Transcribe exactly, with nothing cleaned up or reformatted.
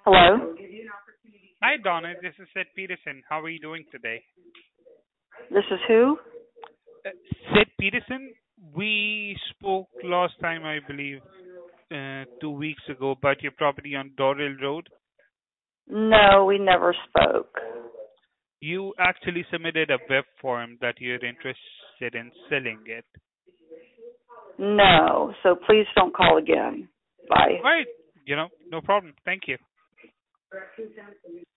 Hello? Hi, Donna. This is Sid Peterson. How are you doing today? This is who? Uh, Sid Peterson, we spoke last time, I believe, uh, two weeks ago about your property on Dorrell Road. No, we never spoke. You actually submitted a web form that you're interested in selling it. No, so please don't call again. Bye. Right. You know, no problem. Thank you.